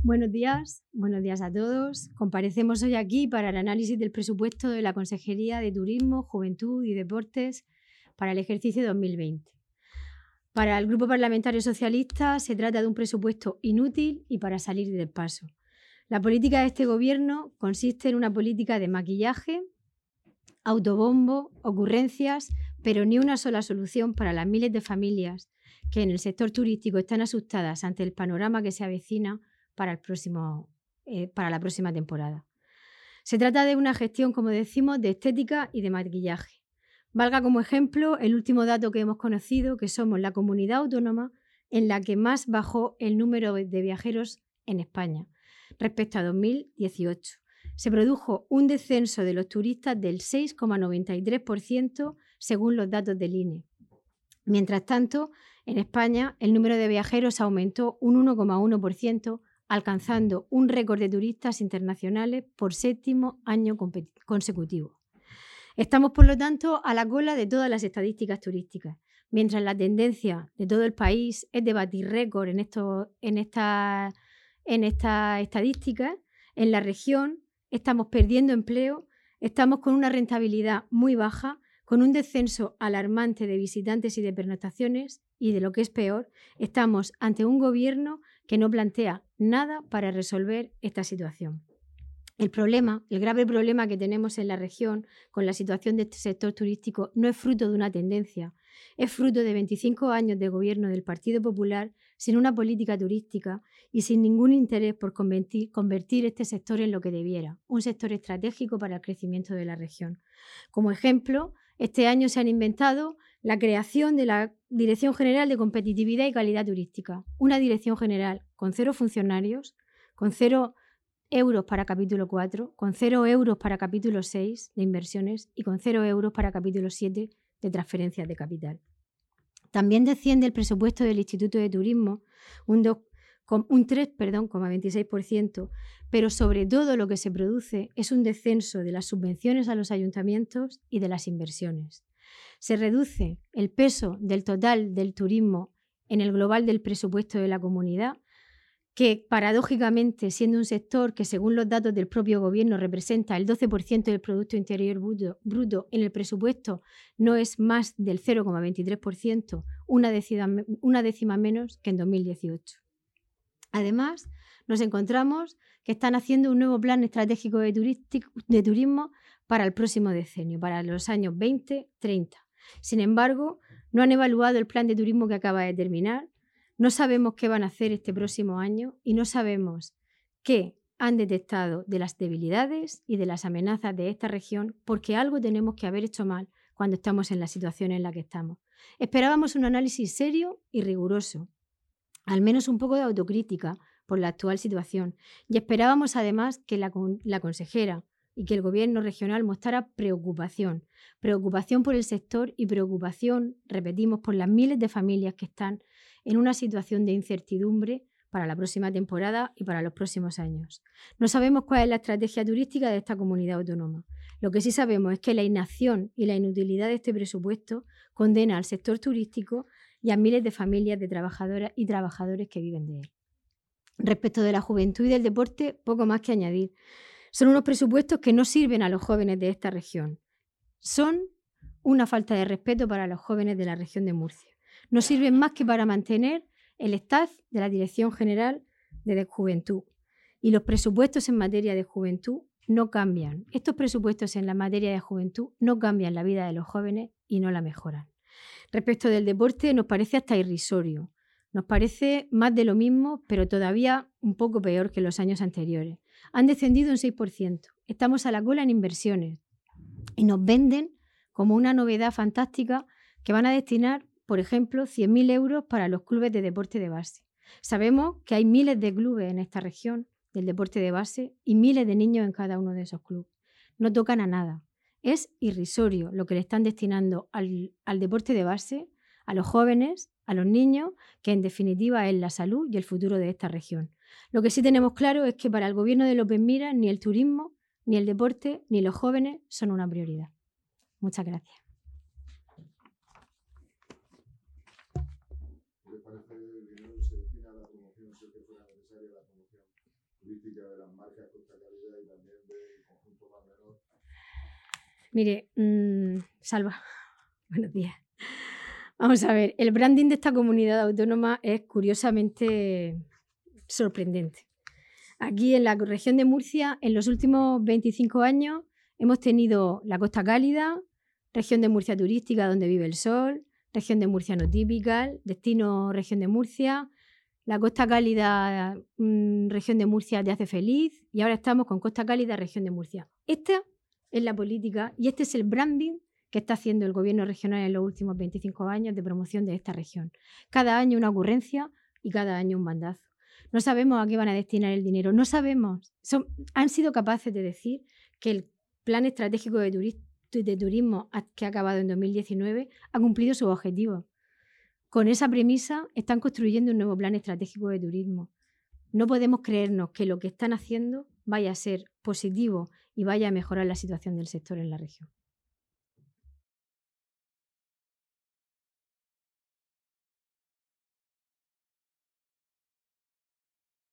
Buenos días a todos. Comparecemos hoy aquí para el análisis del presupuesto de la Consejería de Turismo, Juventud y Deportes para el ejercicio 2020. Para el Grupo Parlamentario Socialista se trata de un presupuesto inútil y para salir del paso. La política de este Gobierno consiste en una política de maquillaje, autobombo, ocurrencias, pero ni una sola solución para las miles de familias que en el sector turístico están asustadas ante el panorama que se avecina para la próxima temporada. Se trata de una gestión, como decimos, de estética y de maquillaje. Valga como ejemplo el último dato que hemos conocido, que somos la comunidad autónoma en la que más bajó el número de viajeros en España respecto a 2018. Se produjo un descenso de los turistas del 6,93% según los datos del INE. Mientras tanto, en España el número de viajeros aumentó un 1,1%, alcanzando un récord de turistas internacionales por séptimo año consecutivo. Estamos, por lo tanto, a la cola de todas las estadísticas turísticas, mientras la tendencia de todo el país es de batir récord en estas estadísticas. En la región estamos perdiendo empleo, estamos con una rentabilidad muy baja, con un descenso alarmante de visitantes y de pernoctaciones y, de lo que es peor, estamos ante un gobierno que no plantea nada para resolver esta situación. El grave problema que tenemos en la región con la situación de este sector turístico no es fruto de una tendencia, es fruto de 25 años de gobierno del Partido Popular sin una política turística y sin ningún interés por convertir este sector en lo que debiera, un sector estratégico para el crecimiento de la región. Como ejemplo, este año se han inventado la creación de la Dirección General de Competitividad y Calidad Turística, una dirección general con 0 funcionarios, con 0 euros para capítulo 4, con 0 euros para capítulo 6 de inversiones y con 0 euros para capítulo 7 de transferencias de capital. También desciende el presupuesto del Instituto de Turismo un 3,26%, pero sobre todo lo que se produce es un descenso de las subvenciones a los ayuntamientos y de las inversiones. Se reduce el peso del total del turismo en el global del presupuesto de la comunidad, que paradójicamente, siendo un sector que según los datos del propio gobierno representa el 12% del Producto Interior Bruto, en el presupuesto no es más del 0,23%, una décima menos que en 2018. Además, nos encontramos que están haciendo un nuevo plan estratégico de turismo para el próximo decenio, para los años 20-30. Sin embargo, no han evaluado el plan de turismo que acaba de terminar. No sabemos qué van a hacer este próximo año y no sabemos qué han detectado de las debilidades y de las amenazas de esta región, porque algo tenemos que haber hecho mal cuando estamos en la situación en la que estamos. Esperábamos un análisis serio y riguroso, al menos un poco de autocrítica por la actual situación, y esperábamos además que la consejera y que el gobierno regional mostrara preocupación por el sector y preocupación, repetimos, por las miles de familias que están en una situación de incertidumbre para la próxima temporada y para los próximos años. No sabemos cuál es la estrategia turística de esta comunidad autónoma. Lo que sí sabemos es que la inacción y la inutilidad de este presupuesto condena al sector turístico y a miles de familias de trabajadoras y trabajadores que viven de él. Respecto de la juventud y del deporte, poco más que añadir. Son unos presupuestos que no sirven a los jóvenes de esta región. Son una falta de respeto para los jóvenes de la región de Murcia. No sirven más que para mantener el staff de la Dirección General de Juventud. Y los presupuestos en materia de juventud no cambian. Estos presupuestos en la materia de juventud no cambian la vida de los jóvenes y no la mejoran. Respecto del deporte, nos parece hasta irrisorio. Nos parece más de lo mismo, pero todavía un poco peor que los años anteriores. Han descendido un 6%. Estamos a la cola en inversiones y nos venden como una novedad fantástica que van a destinar, por ejemplo, 100.000 euros para los clubes de deporte de base. Sabemos que hay miles de clubes en esta región del deporte de base y miles de niños en cada uno de esos clubes. No tocan a nada. Es irrisorio lo que le están destinando al deporte de base, a los jóvenes, a los niños, que en definitiva es la salud y el futuro de esta región. Lo que sí tenemos claro es que para el gobierno de López Miras ni el turismo, ni el deporte, ni los jóvenes son una prioridad. Muchas gracias. ¿Qué le parece el dinero que se destina a la promoción si es que fuera necesaria la promoción? turística de las marcas Costa Cálida y también del conjunto Mar Menor? Mire, Salva, buenos días. Vamos a ver, el branding de esta comunidad autónoma es curiosamente sorprendente. Aquí en la región de Murcia, en los últimos 25 años, hemos tenido la Costa Cálida, región de Murcia turística donde vive el sol, región de Murcia no típica, destino región de Murcia, la Costa Cálida, región de Murcia te hace feliz, y ahora estamos con Costa Cálida, región de Murcia. Esta es la política y este es el branding que está haciendo el gobierno regional en los últimos 25 años de promoción de esta región. Cada año una ocurrencia y cada año un bandazo. No sabemos a qué van a destinar el dinero, no sabemos. Han sido capaces de decir que el Plan Estratégico de Turismo que ha acabado en 2019 ha cumplido sus objetivos. Con esa premisa están construyendo un nuevo Plan Estratégico de Turismo. No podemos creernos que lo que están haciendo vaya a ser positivo y vaya a mejorar la situación del sector en la región.